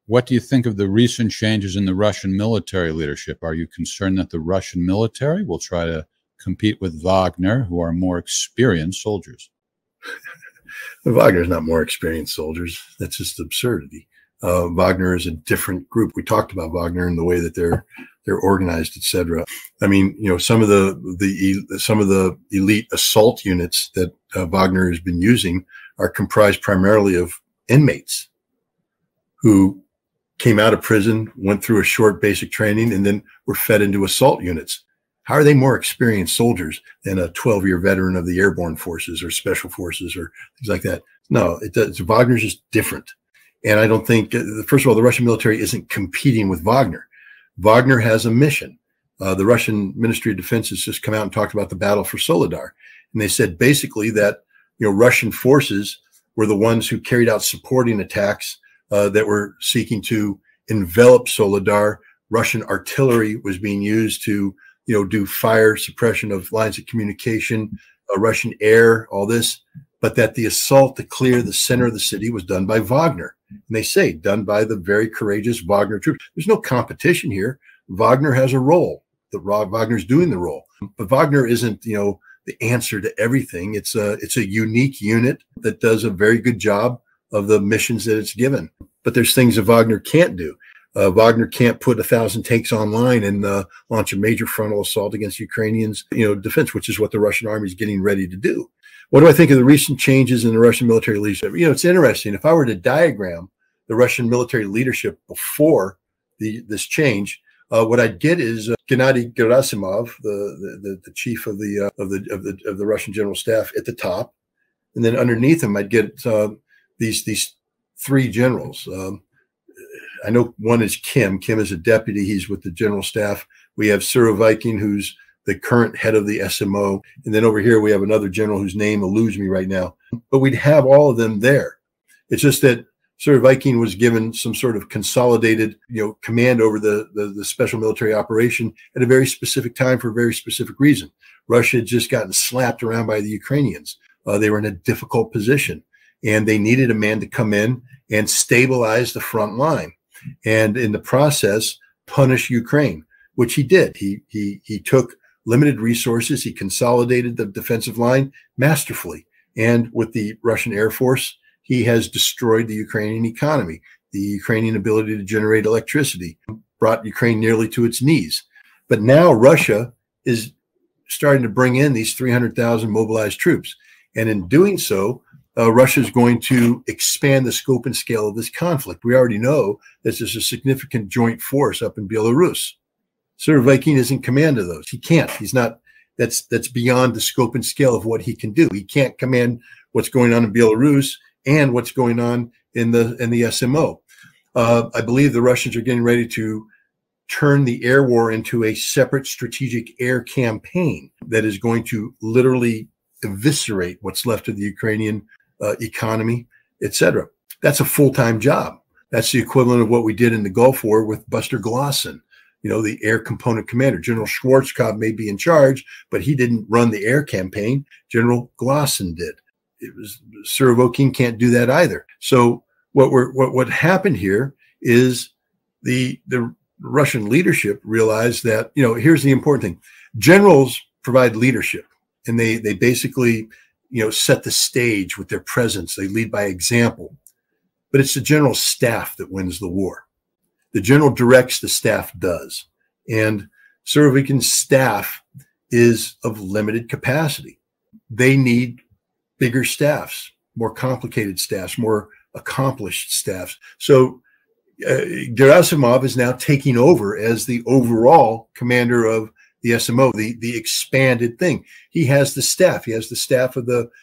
What do you think of the recent changes in the Russian military leadership? Are you concerned that the Russian military will try to compete with Wagner, who are more experienced soldiers? Wagner's not more experienced soldiers. That's just absurdity. Wagner is a different group. We talked about Wagner and the way that they're organized, etc. I mean, you know, some of the elite assault units that Wagner has been using are comprised primarily of inmates who came out of prison, went through a short basic training, and then were fed into assault units. How are they more experienced soldiers than a 12-year veteran of the airborne forces or special forces or things like that? No, it does. Wagner's just different. And I don't think, first of all, the Russian military isn't competing with Wagner. Wagner has a mission. The Russian Ministry of Defense has just come out and talked about the battle for Soledar. And they said basically that, you know, Russian forces were the ones who carried out supporting attacks that were seeking to envelop Soledar. Russian artillery was being used to, you know, do fire suppression of lines of communication, Russian air, all this, but that the assault to clear the center of the city was done by Wagner. And they say done by the very courageous Wagner troops. There's no competition here. Wagner has a role. Wagner's doing the role, but Wagner isn't, you know, the answer to everything. It's a unique unit that does a very good job of the missions that it's given. But there's things that Wagner can't do. Wagner can't put 1,000 tanks online and launch a major frontal assault against Ukrainians, you know, defense, which is what the Russian army is getting ready to do. What do I think of the recent changes in the Russian military leadership? You know, it's interesting. If I were to diagram the Russian military leadership before this change, what I'd get is Gennady Gerasimov, the chief of the Russian General Staff, at the top, and then underneath him, I'd get these three generals. I know one is Kim. Kim is a deputy. He's with the General Staff. We have Surovikin, who's the current head of the SMO. And then over here, we have another general whose name eludes me right now. But we'd have all of them there. It's just that Surovikin was given some sort of consolidated, you know, command over the special military operation at a very specific time for a very specific reason. Russia had just gotten slapped around by the Ukrainians. They were in a difficult position, and they needed a man to come in and stabilize the front line, and in the process punish Ukraine, which he did. He took limited resources, he consolidated the defensive line masterfully, and with the Russian Air Force, he has destroyed the Ukrainian economy, the Ukrainian ability to generate electricity, brought Ukraine nearly to its knees. But now Russia is starting to bring in these 300,000 mobilized troops, and in doing so, Russia is going to expand the scope and scale of this conflict. We already know that there's a significant joint force up in Belarus. Surovikin is in command of those. He can't. He's not. That's beyond the scope and scale of what he can do. He can't command what's going on in Belarus and what's going on in the SMO. I believe the Russians are getting ready to turn the air war into a separate strategic air campaign that is going to literally eviscerate what's left of the Ukrainian economy, etc. That's a full-time job. That's the equivalent of what we did in the Gulf War with Buster Glosson, you know, the air component commander. General Schwarzkopf may be in charge, but he didn't run the air campaign. General Glosson did. It was Surovikin can't do that either. So what happened here is the Russian leadership realized that, you know, here's the important thing. Generals provide leadership, and they basically, you know, set the stage with their presence. They lead by example. But it's the general staff that wins the war. The general directs, the staff does. And Surovikin's staff is of limited capacity. They need bigger staffs, more complicated staffs, more accomplished staffs. So Gerasimov is now taking over as the overall commander of the SMO, the expanded thing. He has the staff. He has the staff of the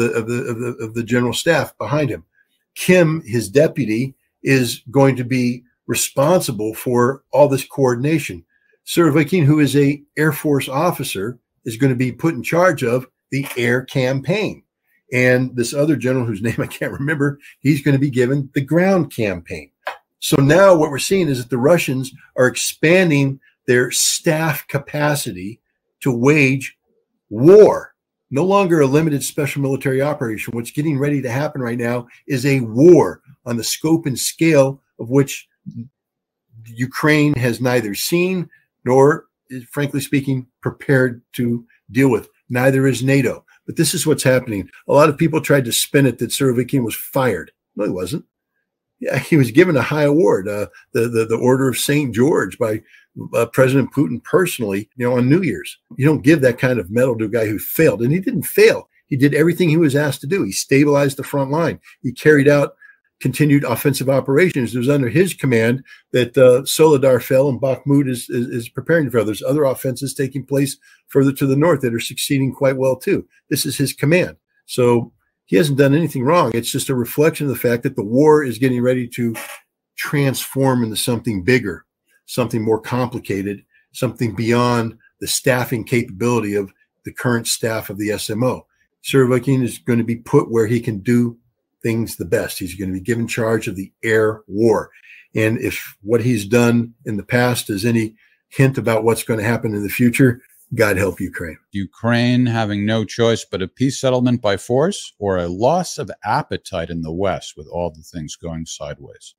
general staff behind him. Kim, his deputy, is going to be responsible for all this coordination. Surovikin, who is a Air Force officer, is going to be put in charge of the air campaign. And this other general, whose name I can't remember, he's going to be given the ground campaign. So now what we're seeing is that the Russians are expanding their staff capacity to wage war. No longer a limited special military operation. What's getting ready to happen right now is a war on the scope and scale of which Ukraine has neither seen nor, frankly speaking, prepared to deal with. Neither is NATO. But this is what's happening. A lot of people tried to spin it that Surovikin was fired. No, he wasn't. Yeah, he was given a high award, the Order of St. George by President Putin personally, on New Year's. You don't give that kind of medal to a guy who failed. And he didn't fail. He did everything he was asked to do. He stabilized the front line. He carried out continued offensive operations. It was under his command that Soledar fell and Bakhmut is preparing for. There's other offenses taking place further to the north that are succeeding quite well too. This is his command. So he hasn't done anything wrong. It's just a reflection of the fact that the war is getting ready to transform into something bigger, something more complicated, something beyond the staffing capability of the current staff of the SMO. Surovikin is going to be put where he can do things the best. He's going to be given charge of the air war. And if what he's done in the past is any hint about what's going to happen in the future, God help Ukraine. Ukraine having no choice but a peace settlement by force, or a loss of appetite in the West with all the things going sideways?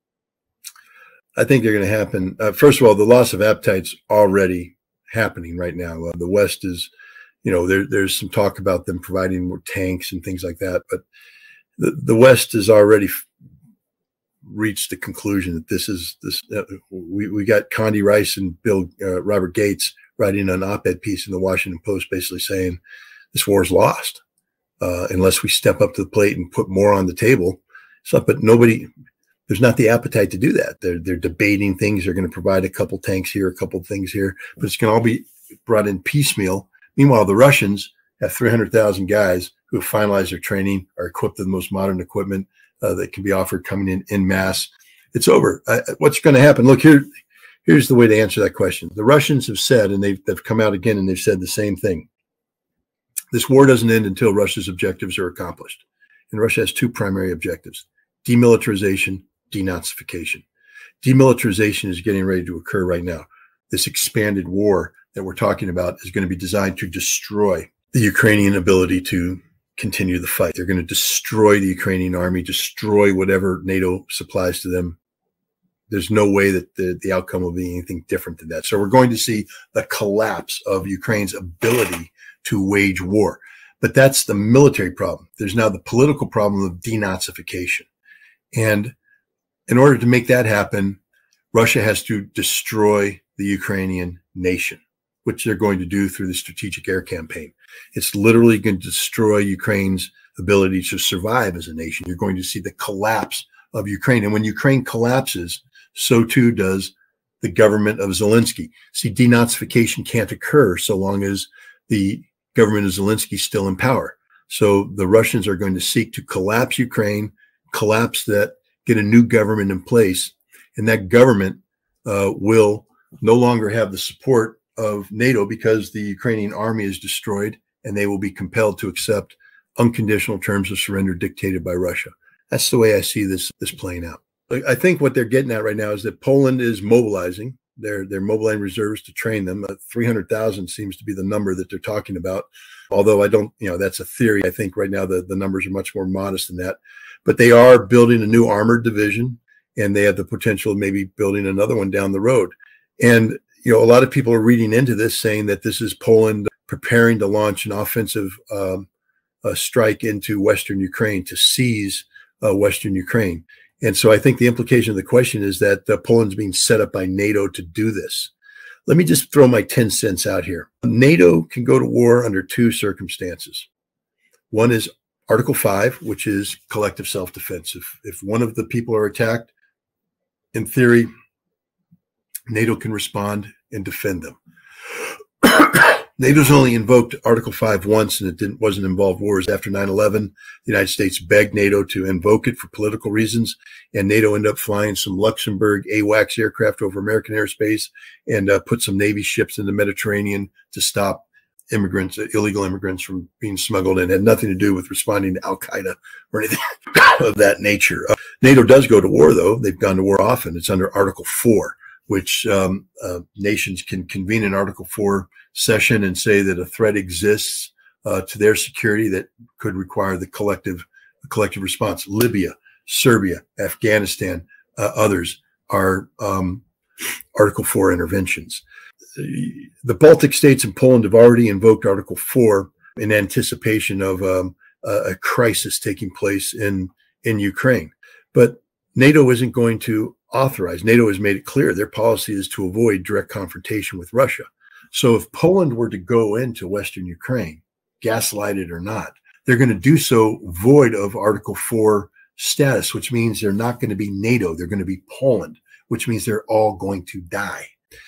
I think they're going to happen. First of all, the loss of appetite's already happening right now. The West is, there's some talk about them providing more tanks and things like that. But the West has already reached the conclusion that we got Condi Rice and Robert Gates writing an op-ed piece in the Washington Post basically saying this war is lost unless we step up to the plate and put more on the table. But there's not the appetite to do that. They're debating things. They're going to provide a couple tanks here, a couple things here, but it's going to all be brought in piecemeal. Meanwhile, the Russians have 300,000 guys who have finalized their training, are equipped with the most modern equipment that can be offered coming in mass. It's over. What's going to happen? Look, here's the way to answer that question. The Russians have said, and they've come out again and they've said the same thing. This war doesn't end until Russia's objectives are accomplished. And Russia has two primary objectives: demilitarization, denazification. Demilitarization is getting ready to occur right now. This expanded war that we're talking about is going to be designed to destroy the Ukrainian ability to continue the fight. They're going to destroy the Ukrainian army, destroy whatever NATO supplies to them. There's no way that the outcome will be anything different than that. So we're going to see the collapse of Ukraine's ability to wage war. But that's the military problem. There's now the political problem of denazification. And in order to make that happen, Russia has to destroy the Ukrainian nation, which they're going to do through the strategic air campaign. It's literally going to destroy Ukraine's ability to survive as a nation. You're going to see the collapse of Ukraine. And when Ukraine collapses, so too does the government of Zelensky. See, denazification can't occur so long as the government of Zelensky is still in power. So the Russians are going to seek to collapse Ukraine, collapse that, get a new government in place, and that government will no longer have the support of NATO because the Ukrainian army is destroyed, and they will be compelled to accept unconditional terms of surrender dictated by Russia. That's the way I see this playing out. I think what they're getting at right now is that Poland is mobilizing. They're mobilizing reserves to train them. 300,000 seems to be the number that they're talking about. Although I don't, that's a theory. I think right now the numbers are much more modest than that. But they are building a new armored division, and they have the potential of maybe building another one down the road. And, a lot of people are reading into this saying that this is Poland preparing to launch an offensive strike into Western Ukraine to seize Western Ukraine. And so I think the implication of the question is that Poland's being set up by NATO to do this. Let me just throw my 10 cents out here. NATO can go to war under two circumstances. One is Article 5, which is collective self-defense. If one of the people are attacked, in theory, NATO can respond and defend them. NATO's only invoked Article 5 once, and it wasn't involved wars. After 9/11, the United States begged NATO to invoke it for political reasons, and NATO ended up flying some Luxembourg AWACS aircraft over American airspace and put some Navy ships in the Mediterranean to stop immigrants, illegal immigrants, from being smuggled in. It had nothing to do with responding to Al-Qaeda or anything of that nature. NATO does go to war, though. They've gone to war often. It's under Article 4, which nations can convene an Article 4 session and say that a threat exists to their security that could require the collective response. Libya, Serbia, Afghanistan, others our Article 4 interventions. The Baltic states and Poland have already invoked Article 4 in anticipation of a crisis taking place in Ukraine. But NATO isn't going to authorize. NATO has made it clear their policy is to avoid direct confrontation with Russia. So if Poland were to go into Western Ukraine, gaslighted or not, they're going to do so void of Article 4 status, which means they're not going to be NATO. They're going to be Poland, which means they're all going to die.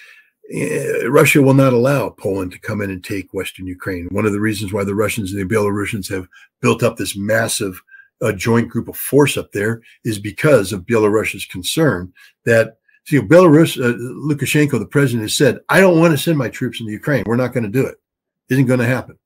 Russia will not allow Poland to come in and take Western Ukraine. One of the reasons why the Russians and the Belarusians have built up this massive joint group of force up there is because of Belarus's concern that, see, Belarus, Lukashenko, the president, has said, I don't want to send my troops into Ukraine. We're not going to do it. Isn't going to happen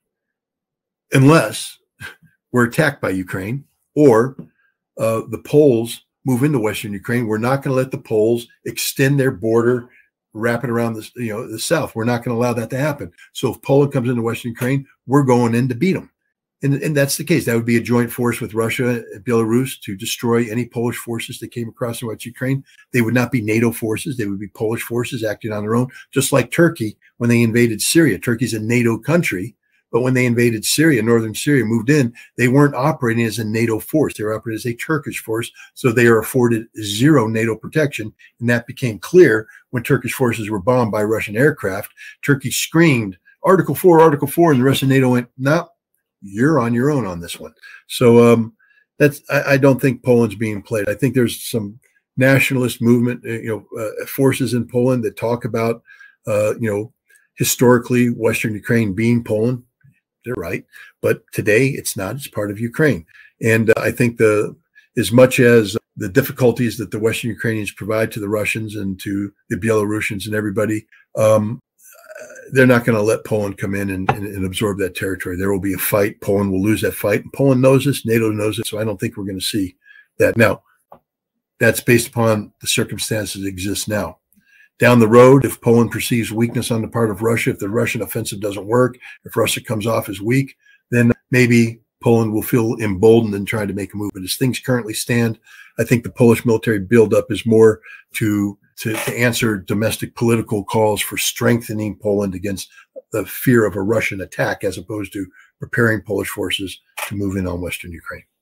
unless we're attacked by Ukraine or the Poles move into Western Ukraine. We're not going to let the Poles extend their border, wrap it around the south. We're not going to allow that to happen. So if Poland comes into Western Ukraine, we're going in to beat them. And that's the case. That would be a joint force with Russia and Belarus to destroy any Polish forces that came across in West Ukraine. They would not be NATO forces. They would be Polish forces acting on their own, just like Turkey when they invaded Syria. Turkey's a NATO country, but when they invaded Syria, northern Syria, moved in, they weren't operating as a NATO force. They were operating as a Turkish force, so they are afforded zero NATO protection. And that became clear when Turkish forces were bombed by Russian aircraft. Turkey screamed, Article 4, Article 4, and the rest of NATO went, no, you're on your own on this one. So I don't think Poland's being played. I think there's some nationalist movement, forces in Poland that talk about, historically Western Ukraine being Poland. They're right, but today it's not. It's part of Ukraine, and I think as much as the difficulties that the Western Ukrainians provide to the Russians and to the Belarusians and everybody, they're not going to let Poland come in and absorb that territory. There will be a fight. Poland will lose that fight. And Poland knows this. NATO knows it. So I don't think we're going to see that. Now, that's based upon the circumstances that exist now. Down the road, if Poland perceives weakness on the part of Russia, if the Russian offensive doesn't work, if Russia comes off as weak, then maybe Poland will feel emboldened and try to make a move. But as things currently stand, I think the Polish military buildup is more to answer domestic political calls for strengthening Poland against the fear of a Russian attack, as opposed to preparing Polish forces to move in on Western Ukraine.